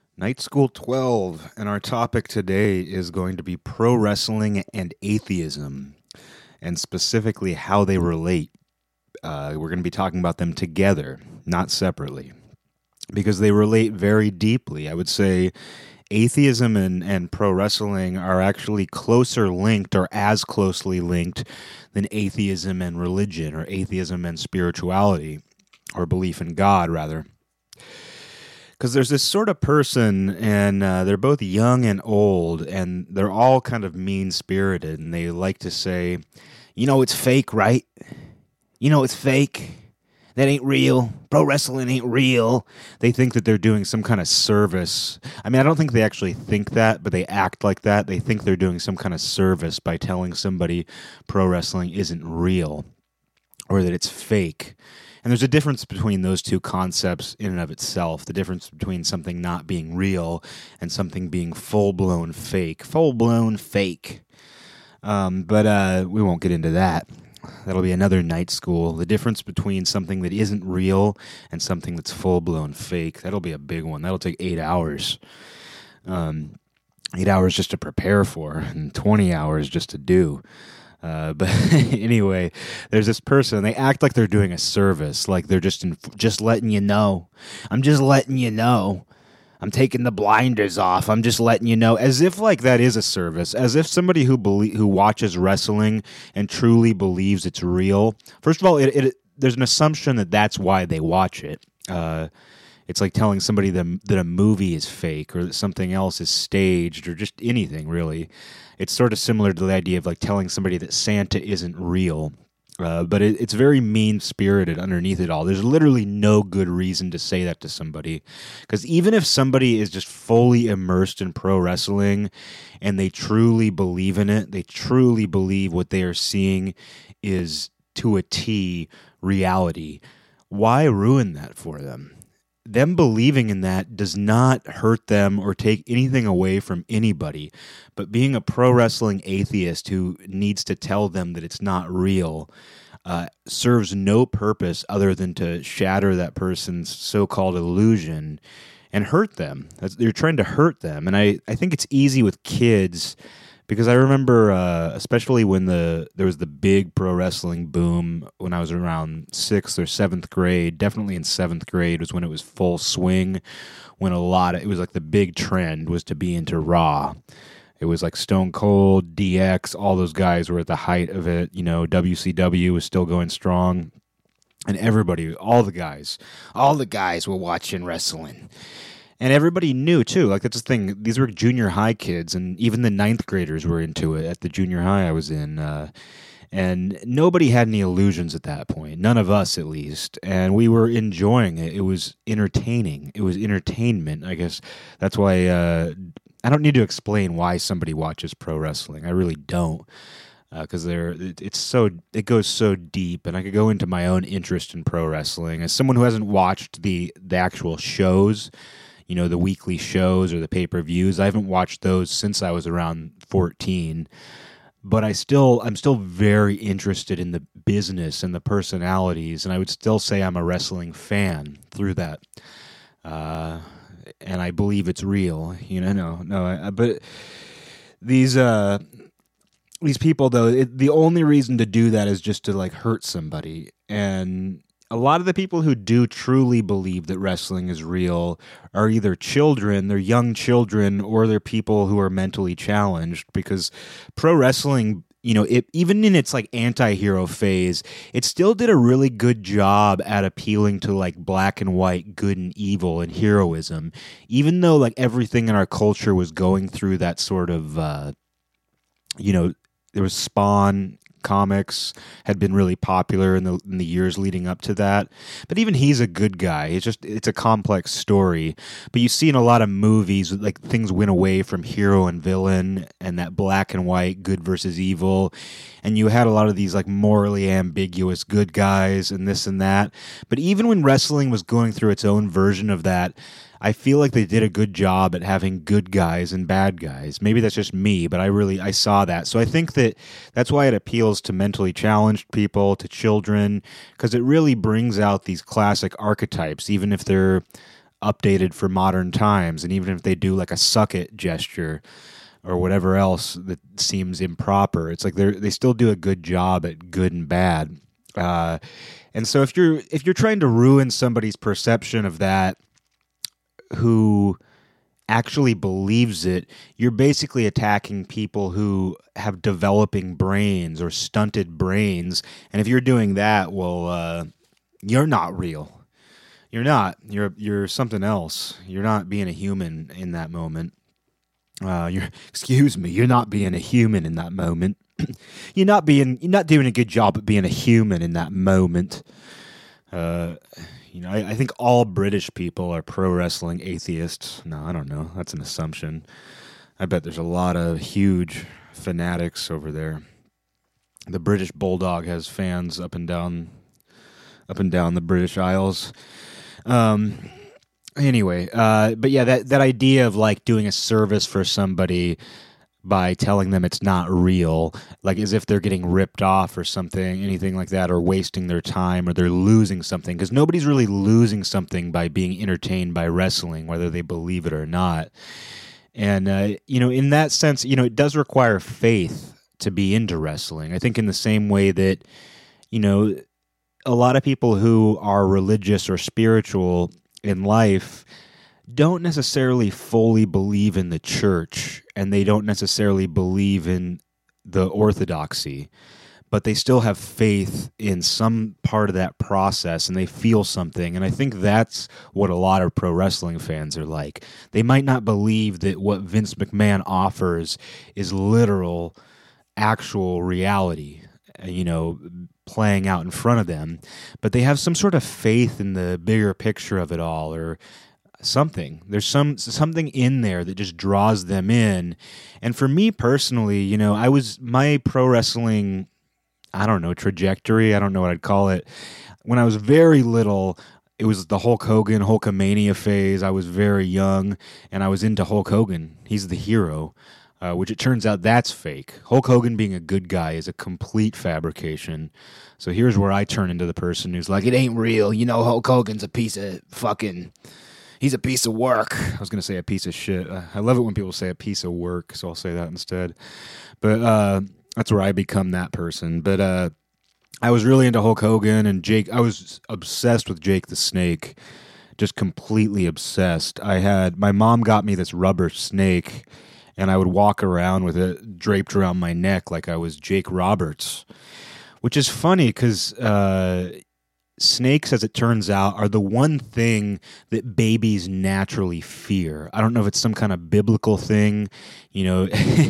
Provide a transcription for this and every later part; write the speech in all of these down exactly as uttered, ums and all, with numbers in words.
Night School twelve, and our topic today is going to be pro wrestling and atheism, and specifically how they relate. Uh, we're going to be talking about them together, not separately, because they relate very deeply. I would say atheism and, and pro wrestling are actually closer linked, or as closely linked, than atheism and religion, or atheism and spirituality, or belief in God, rather. Because there's this sort of person, and uh, they're both young and old, and they're all kind of mean-spirited, and they like to say, you know, it's fake, right? You know, it's fake. That ain't real. Pro wrestling ain't real. They think that they're doing some kind of service. I mean, I don't think they actually think that, but they act like that. They think they're doing some kind of service by telling somebody pro wrestling isn't real, or that it's fake. And there's a difference between those two concepts in and of itself, the difference between something not being real and something being full-blown fake. Full-blown fake. Um, but uh, we won't get into that. That'll be another night school. The difference between something that isn't real and something that's full-blown fake. That'll be a big one. That'll take eight hours. Um, eight hours just to prepare for, and twenty hours just to do. Uh, but anyway, there's this person. They act like they're doing a service, like they're just in, just letting you know. I'm just letting you know. I'm taking the blinders off. I'm just letting you know, as if like that is a service, as if somebody who belie- who watches wrestling and truly believes it's real. First of all, it, it there's an assumption that that's why they watch it. Uh, It's like telling somebody that, that a movie is fake, or that something else is staged, or just anything, really. It's sort of similar to the idea of like telling somebody that Santa isn't real. Uh, but it, it's very mean-spirited underneath it all. There's literally no good reason to say that to somebody. Because even if somebody is just fully immersed in pro wrestling and they truly believe in it, they truly believe what they are seeing is, to a T, reality, why ruin that for them? Them believing in that does not hurt them or take anything away from anybody. But being a pro wrestling atheist who needs to tell them that it's not real uh, serves no purpose other than to shatter that person's so-called illusion and hurt them. That's, you're trying to hurt them. And I, I think it's easy with kids, because I remember, uh, especially when the there was the big pro wrestling boom when I was around sixth or seventh grade. Definitely in seventh grade was when it was full swing. When a lot of it was like the big trend was to be into Raw. It was like Stone Cold, D X, all those guys were at the height of it. You know, W C W was still going strong, and everybody, all the guys, all the guys were watching wrestling. And everybody knew, too. Like, that's the thing. These were junior high kids, and even the ninth graders were into it at the junior high I was in. Uh, and nobody had any illusions at that point. None of us, at least. And we were enjoying it. It was entertaining. It was entertainment. I guess that's why uh, I don't need to explain why somebody watches pro wrestling. I really don't. Because uh, they're it, it's so it goes so deep, and I could go into my own interest in pro wrestling as someone who hasn't watched the the actual shows. You know, the weekly shows or the pay-per-views. I haven't watched those since I was around fourteen, but I still, I'm still very interested in the business and the personalities, and I would still say I'm a wrestling fan through that. Uh, and I believe it's real. You know, no, no, I, but these uh, these people though, it, the only reason to do that is just to like hurt somebody. And a lot of the people who do truly believe that wrestling is real are either children, they're young children, or they're people who are mentally challenged, because pro wrestling, you know, it, even in its like anti-hero phase, it still did a really good job at appealing to like black and white, good and evil, and heroism, even though like everything in our culture was going through that sort of, uh, you know, there was Spawn. Comics had been really popular in the in the years leading up to that, but even he's a good guy. It's just it's a complex story. But you see in a lot of movies, like things went away from hero and villain and that black and white, good versus evil, and you had a lot of these like morally ambiguous good guys and this and that. But even when wrestling was going through its own version of that, I feel like they did a good job at having good guys and bad guys. Maybe that's just me, but I really, I saw that. So I think that that's why it appeals to mentally challenged people, to children, because it really brings out these classic archetypes, even if they're updated for modern times. And even if they do like a suck it gesture or whatever else that seems improper, it's like they they still do a good job at good and bad. Uh, and so if you're if you're trying to ruin somebody's perception of that, who actually believes it, you're basically attacking people who have developing brains or stunted brains. And if you're doing that, well, uh, you're not real. You're not. You're you're something else. You're not being a human in that moment. Uh, you're excuse me. You're not being a human in that moment. you're not being. You're not doing a good job at being a human in that moment. Uh, you know, I, I think all British people are pro wrestling atheists. No, I don't know. That's an assumption. I bet there's a lot of huge fanatics over there. The British Bulldog has fans up and down, up and down the British Isles. Um. Anyway, uh, but yeah, that that idea of like doing a service for somebody by telling them it's not real, like as if they're getting ripped off or something, anything like that, or wasting their time, or they're losing something, because nobody's really losing something by being entertained by wrestling, whether they believe it or not. And, uh, you know, in that sense, you know, it does require faith to be into wrestling. I think in the same way that, you know, a lot of people who are religious or spiritual in life don't necessarily fully believe in the church, and they don't necessarily believe in the orthodoxy, but they still have faith in some part of that process, and they feel something. And I think that's what a lot of pro wrestling fans are like. They might not believe that what Vince McMahon offers is literal, actual reality, you know, playing out in front of them, but they have some sort of faith in the bigger picture of it all, or something. There's some something in there that just draws them in. And for me personally, you know, I was my pro wrestling, I don't know, trajectory, I don't know what I'd call it. When I was very little, it was the Hulk Hogan, Hulkamania phase. I was very young, and I was into Hulk Hogan. He's the hero, uh, which it turns out that's fake. Hulk Hogan being a good guy is a complete fabrication. So here's where I turn into the person who's like, it ain't real. You know, Hulk Hogan's a piece of fucking... He's a piece of work. I was going to say a piece of shit. Uh, I love it when people say a piece of work, so I'll say that instead. But uh, that's where I become that person. But uh, I was really into Hulk Hogan and Jake. I was obsessed with Jake the Snake, just completely obsessed. I had my mom got me this rubber snake, and I would walk around with it draped around my neck like I was Jake Roberts, which is funny because... Uh, snakes, as it turns out, are the one thing that babies naturally fear. I don't know if it's some kind of biblical thing. You know,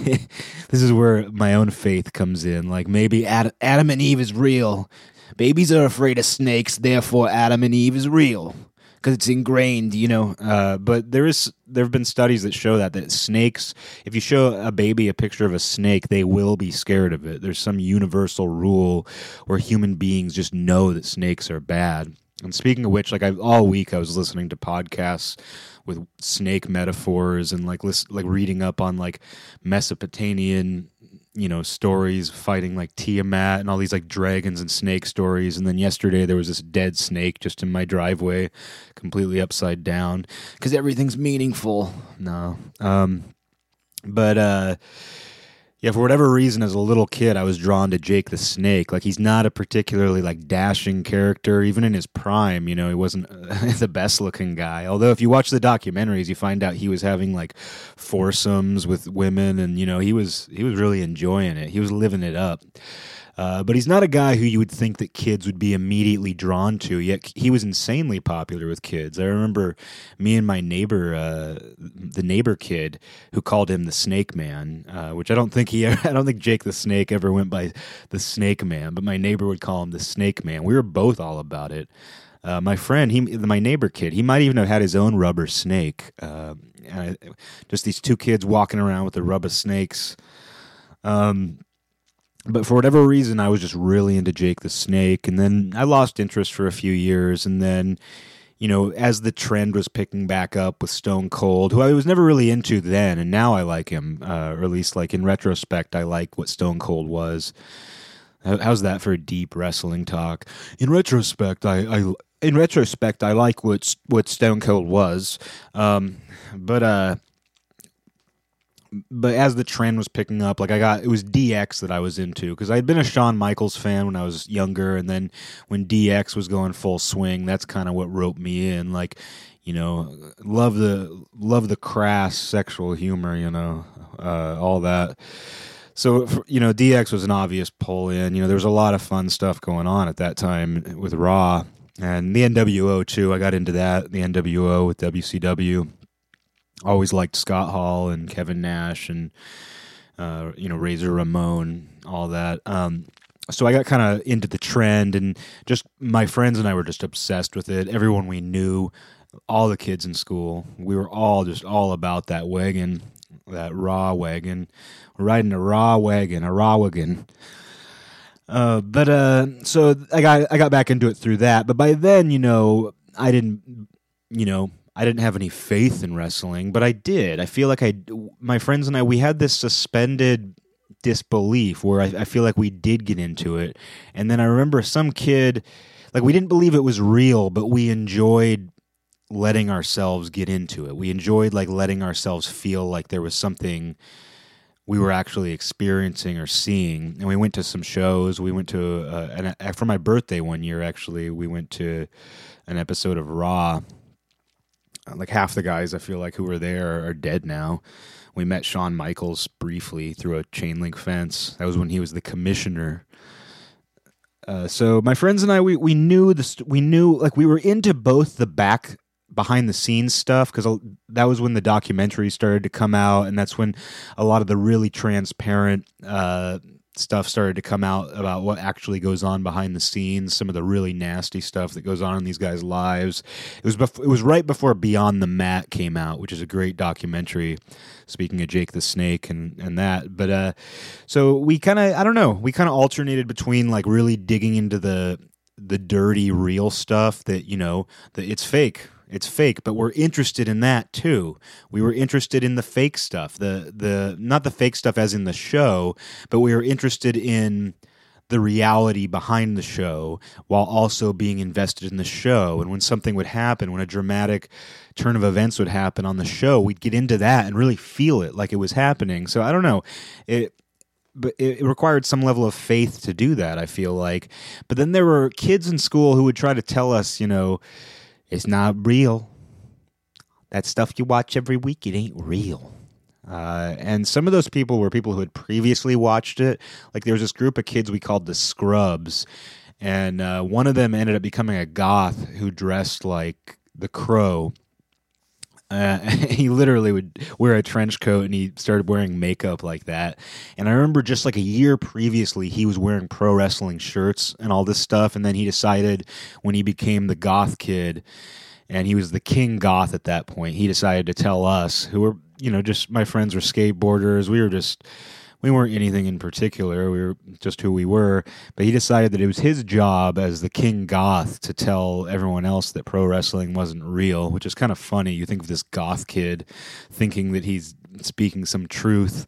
this is where my own faith comes in. Like maybe Ad- Adam and Eve is real. Babies are afraid of snakes, therefore Adam and Eve is real. Because it's ingrained, you know. Uh, but there is there have been studies that show that that snakes, if you show a baby a picture of a snake, they will be scared of it. There's some universal rule where human beings just know that snakes are bad. And speaking of which, like I, all week I was listening to podcasts with snake metaphors and like list, like reading up on like Mesopotamian, you know, stories fighting like Tiamat and all these like dragons and snake stories. And then yesterday there was this dead snake just in my driveway, completely upside down, because everything's meaningful. No. Um, but uh, yeah, for whatever reason, as a little kid, I was drawn to Jake the Snake. Like, he's not a particularly like dashing character, even in his prime. You know, he wasn't uh, the best looking guy. Although, if you watch the documentaries, you find out he was having like foursomes with women, and you know, he was he was really enjoying it. He was living it up. Uh, but he's not a guy who you would think that kids would be immediately drawn to, yet he was insanely popular with kids. I remember me and my neighbor, uh, the neighbor kid, who called him the Snake Man, uh, which I don't think he, I don't think Jake the Snake ever went by the Snake Man, but my neighbor would call him the Snake Man. We were both all about it. Uh, my friend, he, my neighbor kid, he might even have had his own rubber snake. Uh, and I, just these two kids walking around with the rubber snakes. Um, But for whatever reason, I was just really into Jake the Snake, and then I lost interest for a few years, and then, you know, as the trend was picking back up with Stone Cold, who I was never really into then, and now I like him, uh, or at least, like, in retrospect, I like what Stone Cold was. How- How's that for deep wrestling talk? In retrospect, I, I in retrospect I like what what Stone Cold was, um, but uh, but as the trend was picking up, like I got it was D X that I was into because I had been a Shawn Michaels fan when I was younger, and then when D X was going full swing, that's kind of what roped me in. Like, you know, love the love the crass sexual humor, you know, uh, all that. So, you know, D X was an obvious pull in. You know, there was a lot of fun stuff going on at that time with Raw and the N W O too. I got into that, the N W O with W C W. Always liked Scott Hall and Kevin Nash and, uh, you know, Razor Ramon, all that. Um, so I got kind of into the trend, and just my friends and I were just obsessed with it. Everyone we knew, all the kids in school, we were all just all about that wagon, that Raw wagon. We're riding a Raw wagon, a Raw wagon. Uh, but uh, so I got I got back into it through that. But by then, you know, I didn't, you know, I didn't have any faith in wrestling, but I did. I feel like I, my friends and I, we had this suspended disbelief where I, I feel like we did get into it. And then I remember some kid, like we didn't believe it was real, but we enjoyed letting ourselves get into it. We enjoyed like letting ourselves feel like there was something we were actually experiencing or seeing. And we went to some shows. We went to, uh, an, for my birthday one year, actually, we went to an episode of Raw. Like half the guys I feel like who were there are dead now. We met Shawn Michaels briefly through a chain link fence. That was when he was the commissioner. Uh, so my friends and I, we we knew this. We knew like we were into both the back behind the scenes stuff because that was when the documentary started to come out, and that's when a lot of the really transparent uh, stuff started to come out about what actually goes on behind the scenes, some of the really nasty stuff that goes on in these guys' lives. It was bef- it was right before Beyond the Mat came out, which is a great documentary, speaking of Jake the Snake and, and that. But uh, so we kind of, I don't know, we kind of alternated between like really digging into the the dirty, real stuff that, you know, that it's fake. It's fake, but we're interested in that too. We were interested in the fake stuff, the the not the fake stuff as in the show, but we were interested in the reality behind the show while also being invested in the show. And when something would happen, when a dramatic turn of events would happen on the show, we'd get into that and really feel it like it was happening. So I don't know. It But it required some level of faith to do that, I feel like. But then there were kids in school who would try to tell us, you know, it's not real. That stuff you watch every week, it ain't real. Uh, and some of those people were people who had previously watched it. Like there was this group of kids we called the Scrubs. And uh, one of them ended up becoming a goth who dressed like the Crow. Uh, he literally would wear a trench coat and he started wearing makeup like that. And I remember just like a year previously, he was wearing pro wrestling shirts and all this stuff. And then he decided when he became the goth kid and he was the king goth at that point, he decided to tell us who were, you know, just my friends were skateboarders. We were just, we weren't anything in particular. We were just who we were. But he decided that it was his job as the king goth to tell everyone else that pro wrestling wasn't real, which is kind of funny. You think of this goth kid thinking that he's speaking some truth.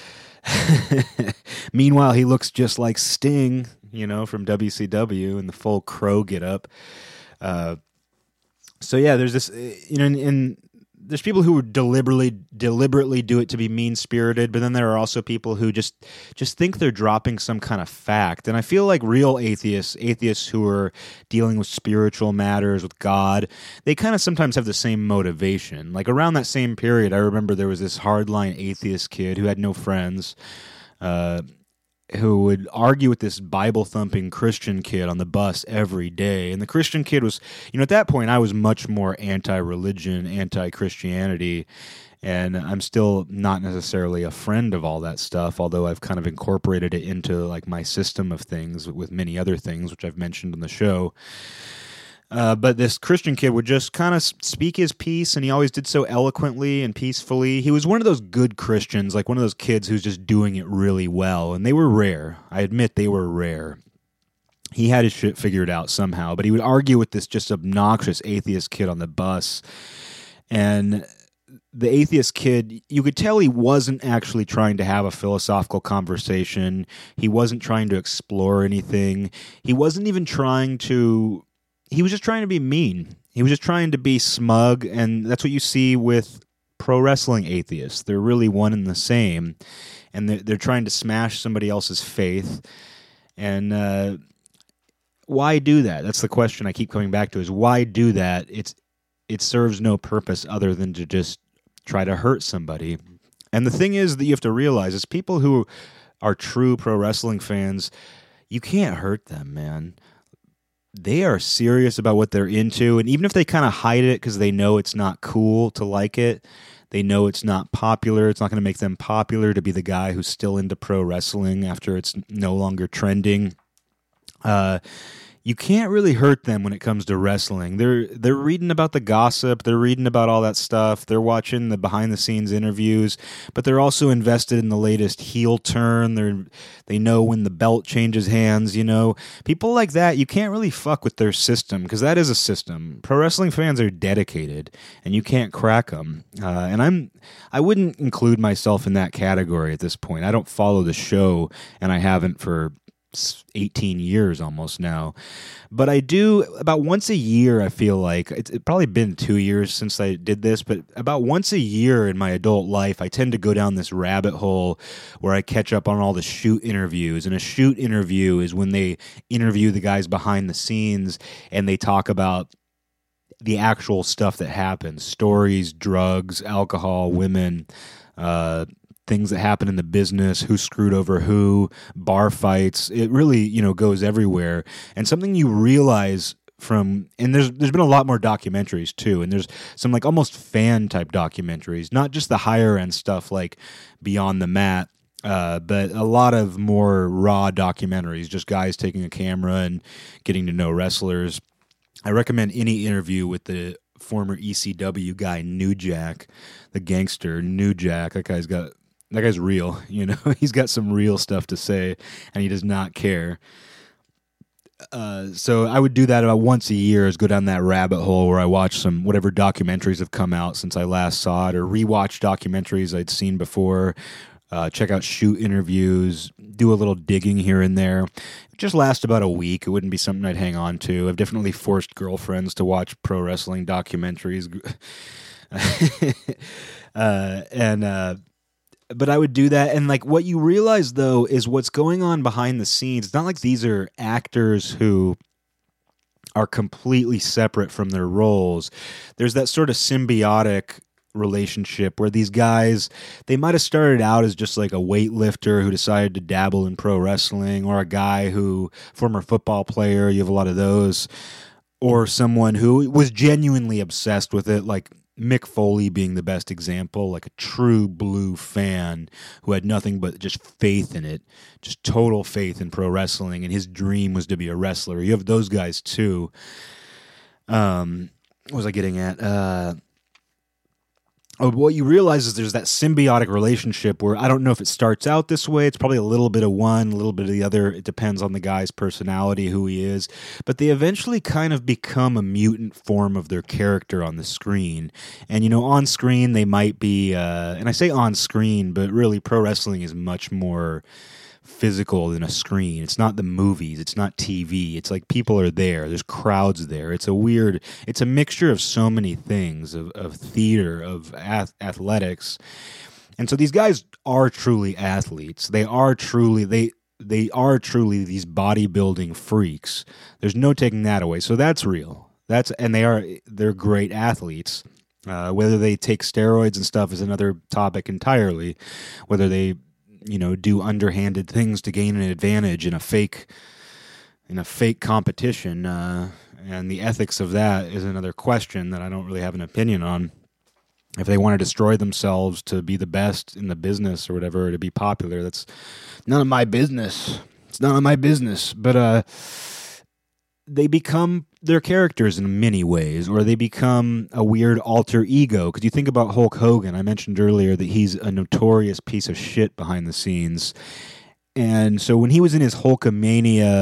Meanwhile, he looks just like Sting, you know, from W C W in the full Crow getup. Uh, so yeah, there's this, you know, in, in there's people who deliberately deliberately do it to be mean-spirited, but then there are also people who just just think they're dropping some kind of fact. And I feel like real atheists, atheists who are dealing with spiritual matters, with God, they kind of sometimes have the same motivation. Like around that same period, I remember there was this hardline atheist kid who had no friends, uh, who would argue with this Bible-thumping Christian kid on the bus every day. And the Christian kid was, you know, at that point, I was much more anti-religion, anti-Christianity, and I'm still not necessarily a friend of all that stuff, although I've kind of incorporated it into, like, my system of things with many other things, which I've mentioned on the show. Uh, but this Christian kid would just kind of speak his piece, and he always did so eloquently and peacefully. He was one of those good Christians, like one of those kids who's just doing it really well, and they were rare. I admit they were rare. He had his shit figured out somehow, but he would argue with this just obnoxious atheist kid on the bus, and the atheist kid, you could tell he wasn't actually trying to have a philosophical conversation. He wasn't trying to explore anything. He wasn't even trying to, he was just trying to be mean. He was just trying to be smug, and that's what you see with pro wrestling atheists. They're really one and the same, and they're, they're trying to smash somebody else's faith. And uh, why do that? That's the question I keep coming back to, is why do that? It's It serves no purpose other than to just try to hurt somebody. And the thing is that you have to realize is people who are true pro wrestling fans, you can't hurt them, man. They are serious about what they're into, and even if they kind of hide it because they know it's not cool to like it, they know it's not popular, it's not going to make them popular to be the guy who's still into pro wrestling after it's no longer trending. Uh, you can't really hurt them when it comes to wrestling. They're they're reading about the gossip, they're reading about all that stuff, they're watching the behind-the-scenes interviews, but they're also invested in the latest heel turn. They're they know when the belt changes hands, you know. People like that, you can't really fuck with their system, because that is a system. Pro wrestling fans are dedicated, and you can't crack them. Uh, and I'm I wouldn't include myself in that category at this point. I don't follow the show, and I haven't for eighteen years almost now, but I do about once a year. I feel like it's, it's probably been two years since I did this, but about once a year in my adult life, I tend to go down this rabbit hole where I catch up on all the shoot interviews. And a shoot interview is when they interview the guys behind the scenes and they talk about the actual stuff that happens: stories, drugs, alcohol, women, uh things that happen in the business, who screwed over who, bar fights. It really, you know, goes everywhere. And something you realize from, and there's there's been a lot more documentaries too, and there's some like almost fan type documentaries, not just the higher end stuff like Beyond the Mat, uh, but a lot of more raw documentaries, just guys taking a camera and getting to know wrestlers. I recommend any interview with the former E C W guy, New Jack, the gangster, New Jack. That guy's got That guy's real, you know. He's got some real stuff to say, and he does not care. Uh, so I would do that about once a year, is go down that rabbit hole where I watch some whatever documentaries have come out since I last saw it, or rewatch documentaries I'd seen before, uh, check out shoot interviews, do a little digging here and there. It just lasts about a week. It wouldn't be something I'd hang on to. I've definitely forced girlfriends to watch pro wrestling documentaries. uh, and... Uh, But I would do that, and like what you realize though is what's going on behind the scenes. It's not like these are actors who are completely separate from their roles. There's that sort of symbiotic relationship where these guys, they might have started out as just like a weightlifter who decided to dabble in pro wrestling, or a guy who, former football player, you have a lot of those, or someone who was genuinely obsessed with it, like Mick Foley being the best example, like a true blue fan who had nothing but just faith in it, just total faith in pro wrestling, and his dream was to be a wrestler. You have those guys too. Um, what was I getting at? Uh, oh, what you realize is there's that symbiotic relationship where I don't know if it starts out this way. It's probably a little bit of one, a little bit of the other. It depends on the guy's personality, who he is. But they eventually kind of become a mutant form of their character on the screen. And, you know, on screen they might be, uh, and I say on screen, but really pro wrestling is much more physical than a screen. It's not the movies. It's not T V. It's like people are there. There's crowds there. It's a weird, it's a mixture of so many things, of, of theater, of ath- athletics. And so these guys are truly athletes. They are truly, they, they are truly these bodybuilding freaks. There's no taking that away. So that's real. That's, and they are, they're great athletes. Uh, whether they take steroids and stuff is another topic entirely. Whether they, you know, do underhanded things to gain an advantage in a fake, in a fake competition, uh, and the ethics of that is another question that I don't really have an opinion on. If they want to destroy themselves to be the best in the business or whatever, or to be popular, that's none of my business. It's none of my business. But uh, they become their characters in many ways, or they become a weird alter ego. Because you think about Hulk Hogan, I mentioned earlier that he's a notorious piece of shit behind the scenes. And so when he was in his Hulkamania,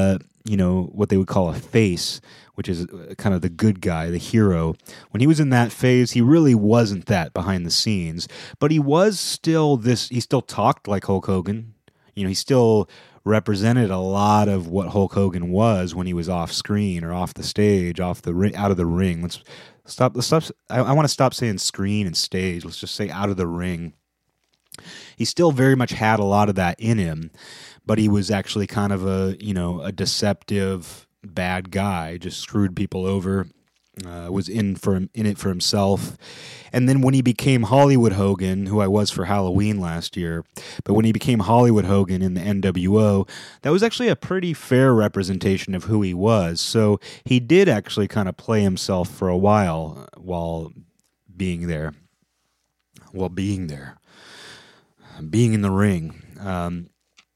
you know, what they would call a face, which is kind of the good guy, the hero. When he was in that phase, he really wasn't that behind the scenes, but he was still this, he still talked like Hulk Hogan. You know, he still represented a lot of what Hulk Hogan was when he was off screen or off the stage, off the ring, out of the ring. Let's stop. Let's stop. I, I want to stop saying screen and stage. Let's just say out of the ring. He still very much had a lot of that in him, but he was actually kind of a, you know, a deceptive bad guy, just screwed people over, uh, was in for in it for himself. And then when he became Hollywood Hogan, who I was for Halloween last year, but when he became Hollywood Hogan in the N W O, that was actually a pretty fair representation of who he was. So he did actually kind of play himself for a while while being there, while being there, being in the ring. Um,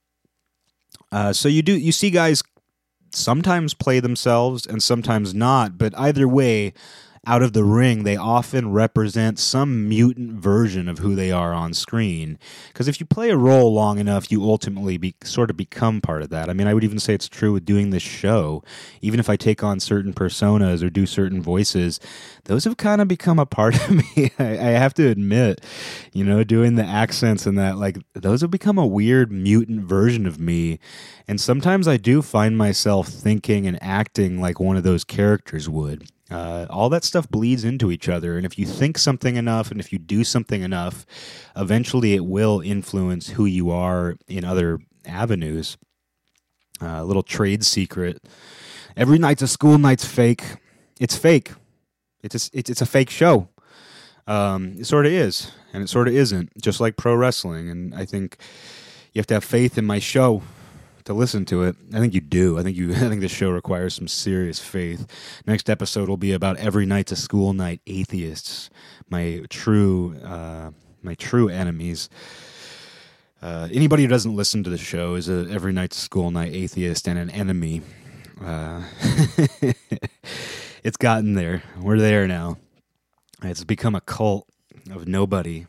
uh, so you do you see guys sometimes play themselves and sometimes not, but either way, out of the ring, they often represent some mutant version of who they are on screen. Because if you play a role long enough, you ultimately be, sort of become part of that. I mean, I would even say it's true with doing this show. Even if I take on certain personas or do certain voices, those have kind of become a part of me. I, I have to admit, you know, doing the accents and that, like, those have become a weird mutant version of me. And sometimes I do find myself thinking and acting like one of those characters would. Uh, all that stuff bleeds into each other, and if you think something enough and if you do something enough, eventually it will influence who you are in other avenues. Uh, a little trade secret. Every night's a school night's fake. It's fake. It's a, it's, it's a fake show. Um, it sort of is, and it sort of isn't, just like pro wrestling. And I think you have to have faith in my show to listen to it. I think you do. I think you. I think this show requires some serious faith. Next episode will be about Every Night's a School Night atheists, my true, uh, my true enemies. Uh, anybody who doesn't listen to the show is a Every Night's a School Night atheist and an enemy. Uh, it's gotten there. We're there now. It's become a cult of nobody.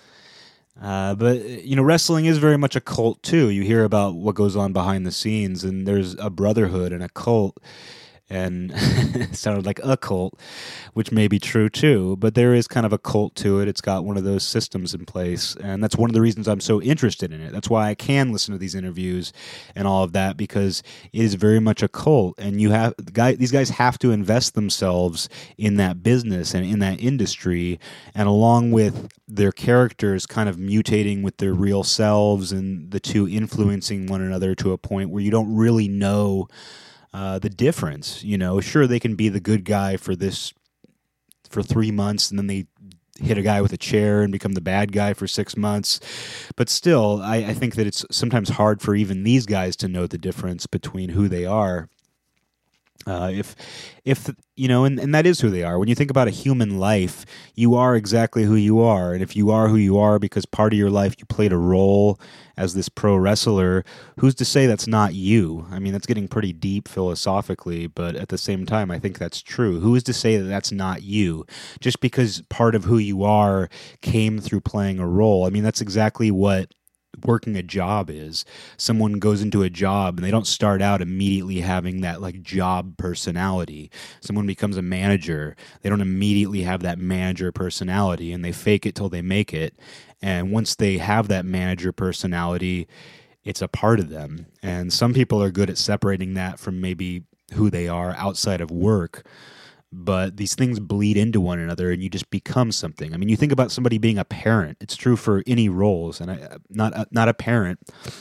Uh, but, you know, wrestling is very much a cult, too. You hear about what goes on behind the scenes, and there's a brotherhood and a cult, and it sounded like a cult, which may be true, too. But there is kind of a cult to it. It's got one of those systems in place, and that's one of the reasons I'm so interested in it. That's why I can listen to these interviews and all of that, because it is very much a cult, and you have the guy, these guys have to invest themselves in that business and in that industry, and along with their characters kind of mutating with their real selves and the two influencing one another to a point where you don't really know uh, the difference. You know, sure, they can be the good guy for this for three months and then they hit a guy with a chair and become the bad guy for six months. But still, I, I think that it's sometimes hard for even these guys to know the difference between who they are. Uh, if, if you know, and, and that is who they are. When you think about a human life, you are exactly who you are. And if you are who you are because part of your life you played a role as this pro wrestler, who's to say that's not you? I mean, that's getting pretty deep philosophically, but at the same time, I think that's true. Who is to say that that's not you? Just because part of who you are came through playing a role. I mean, that's exactly what working a job is. Someone goes into a job and they don't start out immediately having that like job personality. Someone becomes a manager, they don't immediately have that manager personality, and they fake it till they make it. And once they have that manager personality, it's a part of them. And some people are good at separating that from maybe who they are outside of work. But these things bleed into one another, and you just become something. I mean, you think about somebody being a parent. It's true for any roles, and I, not not a parent,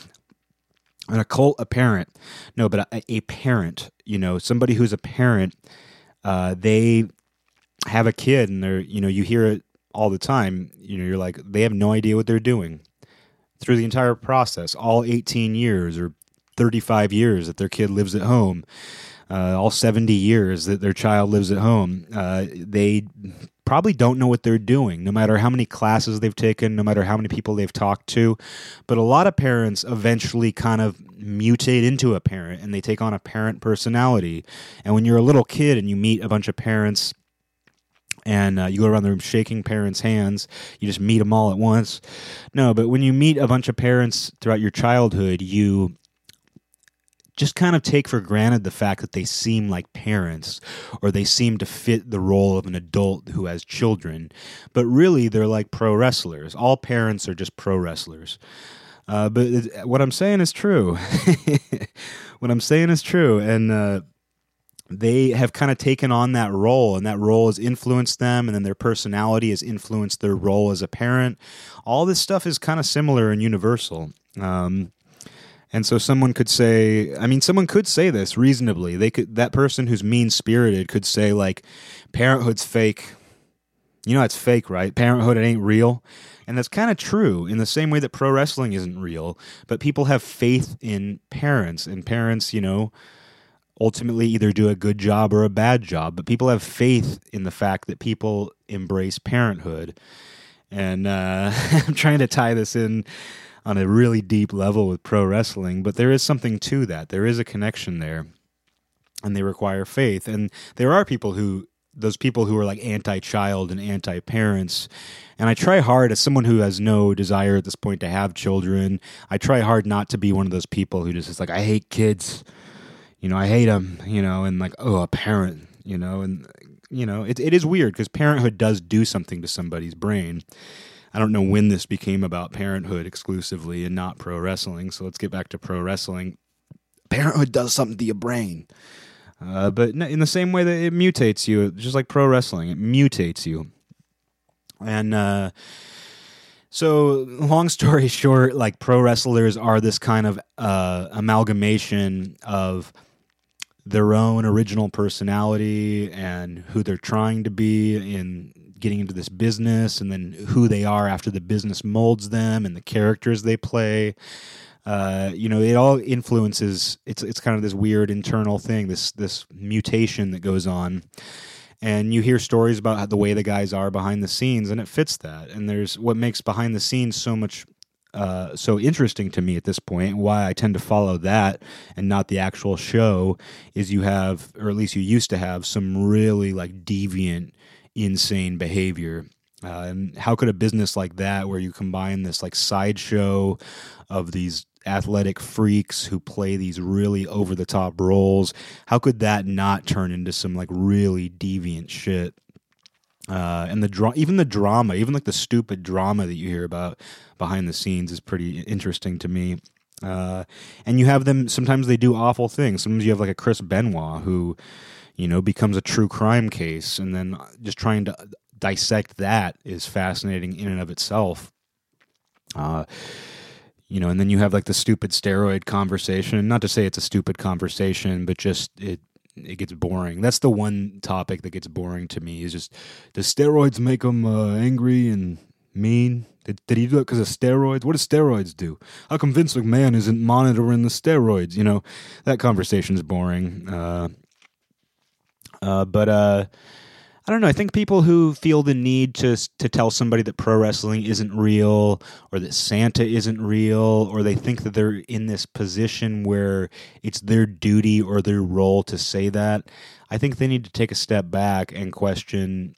an occult a parent. No, but a, a parent. You know, somebody who's a parent. Uh, they have a kid, and they're you know you hear it all the time. You know, you're like, they have no idea what they're doing through the entire process, all eighteen years or thirty-five years that their kid lives at home. Uh, all seventy years that their child lives at home, uh, they probably don't know what they're doing, no matter how many classes they've taken, no matter how many people they've talked to. But a lot of parents eventually kind of mutate into a parent, and they take on a parent personality. And when you're a little kid and you meet a bunch of parents, and uh, you go around the room shaking parents' hands, you just meet them all at once. No, but when you meet a bunch of parents throughout your childhood, you just kind of take for granted the fact that they seem like parents or they seem to fit the role of an adult who has children. But really, they're like pro wrestlers. All parents are just pro wrestlers. Uh, but it, what I'm saying is true. What I'm saying is true. And uh, they have kind of taken on that role, and that role has influenced them, and then their personality has influenced their role as a parent. All this stuff is kind of similar and universal. Um And so someone could say, I mean, someone could say this reasonably. They could, that person who's mean-spirited could say, like, parenthood's fake. You know, it's fake, right? Parenthood, it ain't real. And that's kind of true in the same way that pro wrestling isn't real. But people have faith in parents, and parents, you know, ultimately either do a good job or a bad job. But people have faith in the fact that people embrace parenthood. And uh, I'm trying to tie this in on a really deep level with pro wrestling, but there is something to that. There is a connection there, and they require faith. And there are people who, those people who are like anti-child and anti-parents, and I try hard, as someone who has no desire at this point to have children, I try hard not to be one of those people who just is like, I hate kids, you know, I hate them, you know, and like, oh, a parent, you know, and, you know, it, it is weird because parenthood does do something to somebody's brain. I don't know when this became about parenthood exclusively and not pro wrestling, so let's get back to pro wrestling. Parenthood does something to your brain. Uh, but in the same way that it mutates you, just like pro wrestling, it mutates you. And uh, so, long story short, like pro wrestlers are this kind of uh, amalgamation of their own original personality and who they're trying to be in getting into this business, and then who they are after the business molds them, and the characters they play. Uh, you know, it all influences. It's it's kind of this weird internal thing, this this mutation that goes on. And you hear stories about how the way the guys are behind the scenes, and it fits that. And there's what makes behind the scenes so much uh, so interesting to me at this point, and why I tend to follow that and not the actual show, is you have, or at least you used to have, some really like deviant, insane behavior. Uh, and how could a business like that, where you combine this like sideshow of these athletic freaks who play these really over-the-top roles, how could that not turn into some like really deviant shit? Uh, and the dra- even the drama, even like the stupid drama that you hear about behind the scenes is pretty interesting to me. Uh, and you have them, sometimes they do awful things. Sometimes you have like a Chris Benoit who, you know, becomes a true crime case, and then just trying to dissect that is fascinating in and of itself. Uh, you know, and then you have like the stupid steroid conversation. Not to say it's a stupid conversation, but just it it gets boring. That's the one topic that gets boring to me, is just, does steroids make them uh, angry and mean? Did, did he do it because of steroids? What do steroids do? How come Vince McMahon isn't monitoring the steroids? You know, that conversation is boring. Uh, uh, but uh, I don't know. I think people who feel the need to to tell somebody that pro wrestling isn't real, or that Santa isn't real, or they think that they're in this position where it's their duty or their role to say that, I think they need to take a step back and question.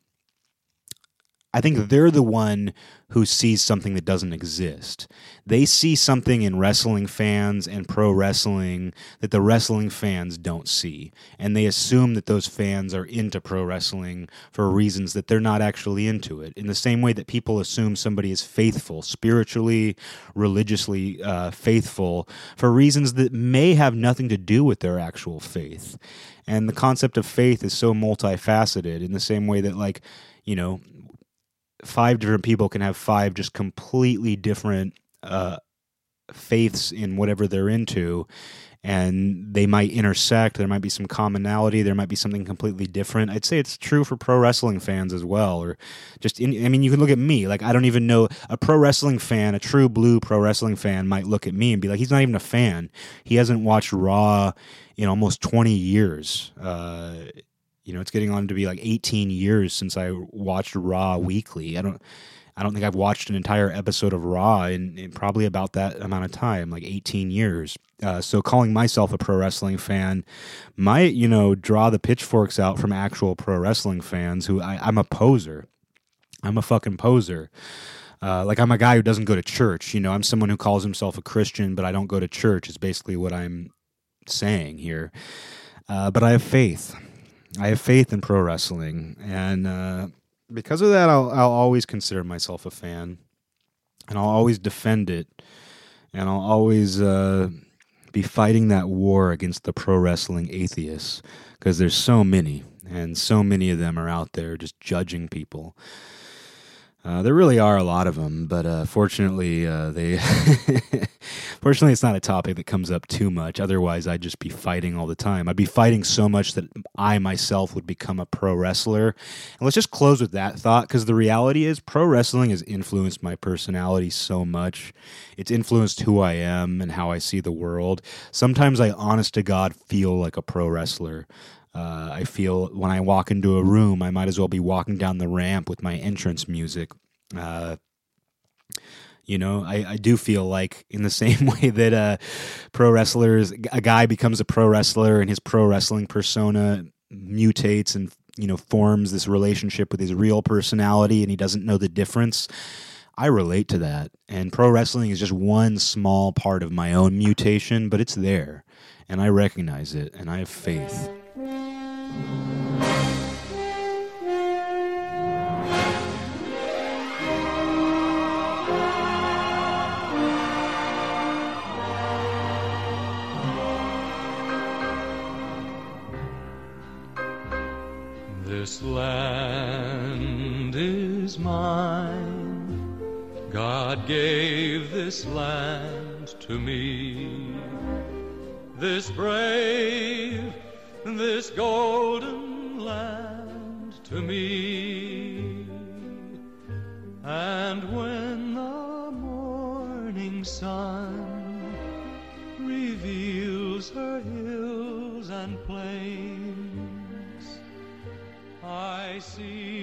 I think they're the one who sees something that doesn't exist. They see something in wrestling fans and pro wrestling that the wrestling fans don't see. And they assume that those fans are into pro wrestling for reasons that they're not actually into it. In the same way that people assume somebody is faithful, spiritually, religiously uh, faithful, for reasons that may have nothing to do with their actual faith. And the concept of faith is so multifaceted, in the same way that, like, you know, five different people can have five just completely different uh, faiths in whatever they're into, and they might intersect. There might be some commonality. There might be something completely different. I'd say it's true for pro wrestling fans as well, or just, in, I mean, you can look at me. Like, I don't even know, a pro wrestling fan, a true blue pro wrestling fan might look at me and be like, he's not even a fan. He hasn't watched Raw in almost twenty years. Uh You know, it's getting on to be like eighteen years since I watched Raw weekly. I don't, I don't think I've watched an entire episode of Raw in, in probably about that amount of time, like eighteen years. Uh, so calling myself a pro wrestling fan might, you know, draw the pitchforks out from actual pro wrestling fans who I, I'm a poser. I'm a fucking poser. Uh, like, I'm a guy who doesn't go to church. You know, I'm someone who calls himself a Christian, but I don't go to church is basically what I'm saying here. Uh, but I have faith. I have faith in pro wrestling, and uh, because of that, I'll, I'll always consider myself a fan, and I'll always defend it, and I'll always uh, be fighting that war against the pro wrestling atheists, because there's so many, and so many of them are out there just judging people. Uh, there really are a lot of them, but uh, fortunately, uh, they fortunately it's not a topic that comes up too much. Otherwise, I'd just be fighting all the time. I'd be fighting so much that I myself would become a pro wrestler. And let's just close with that thought, because the reality is, pro wrestling has influenced my personality so much. It's influenced who I am and how I see the world. Sometimes I, honest to God, feel like a pro wrestler. Uh, I feel when I walk into a room, I might as well be walking down the ramp with my entrance music. Uh, you know, I, I do feel like in the same way that uh, pro wrestlers, a guy becomes a pro wrestler and his pro wrestling persona mutates and, you know, forms this relationship with his real personality and he doesn't know the difference. I relate to that. And pro wrestling is just one small part of my own mutation, but it's there. And I recognize it and I have faith. This land is mine. God gave this land to me. This brave, this golden land to me. And when the morning sun reveals her hills and plains, I see